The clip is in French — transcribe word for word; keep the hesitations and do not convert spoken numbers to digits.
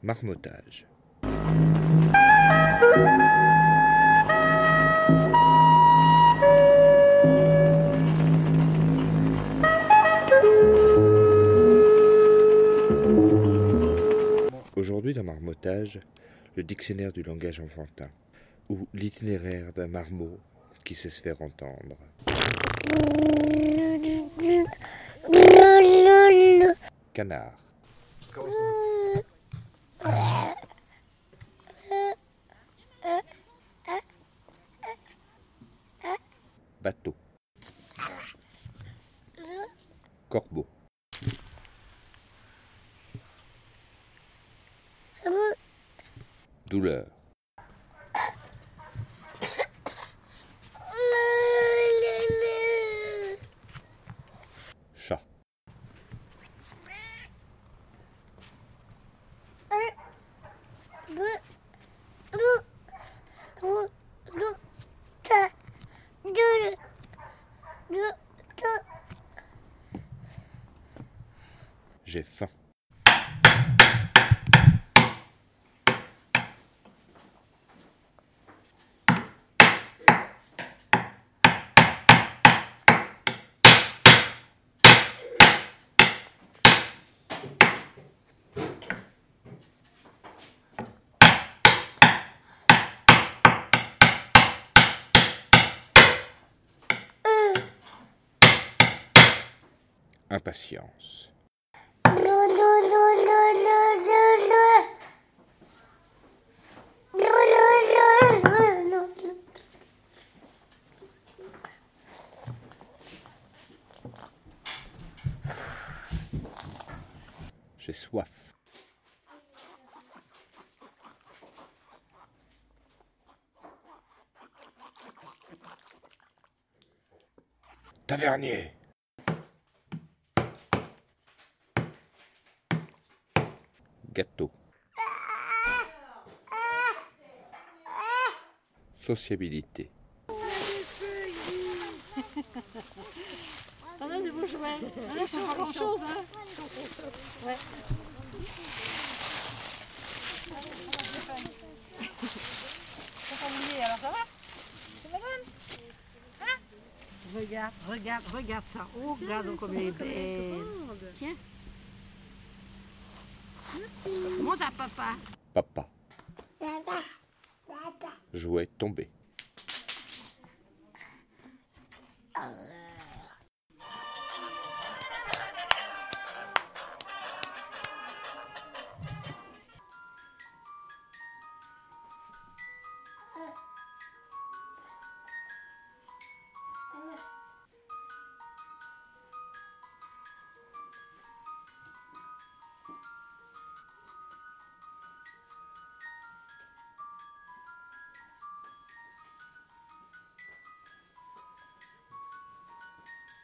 Marmottage. Aujourd'hui dans Marmottage, le dictionnaire du langage enfantin, ou l'itinéraire d'un marmot qui sait se faire entendre. Canard. Bateau. Corbeau. Douleur. Chat. J'ai faim. Impatience. J'ai soif. Tavernier. Gâteau. Sociabilité. Attendez, les beaux jouets. Là, c'est pas grand chose, hein. Ouais. C'est familier, alors ça va? C'est la bonne? Hein? Regarde, regarde, regarde ça. Oh, regarde comme elle est belle. Tiens. Monte à papa. Papa. Jouet tombé.